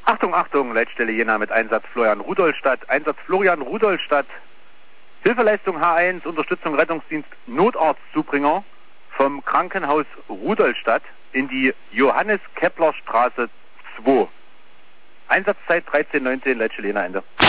Achtung, Achtung, Leitstelle Jena mit Einsatz Florian Rudolstadt. Einsatz Florian Rudolstadt. Hilfeleistung H1, Unterstützung Rettungsdienst Notarztzubringer vom Krankenhaus Rudolstadt in die Johannes-Kepler-Straße 2. Einsatzzeit 13:19, Leitstelle Jena, Ende.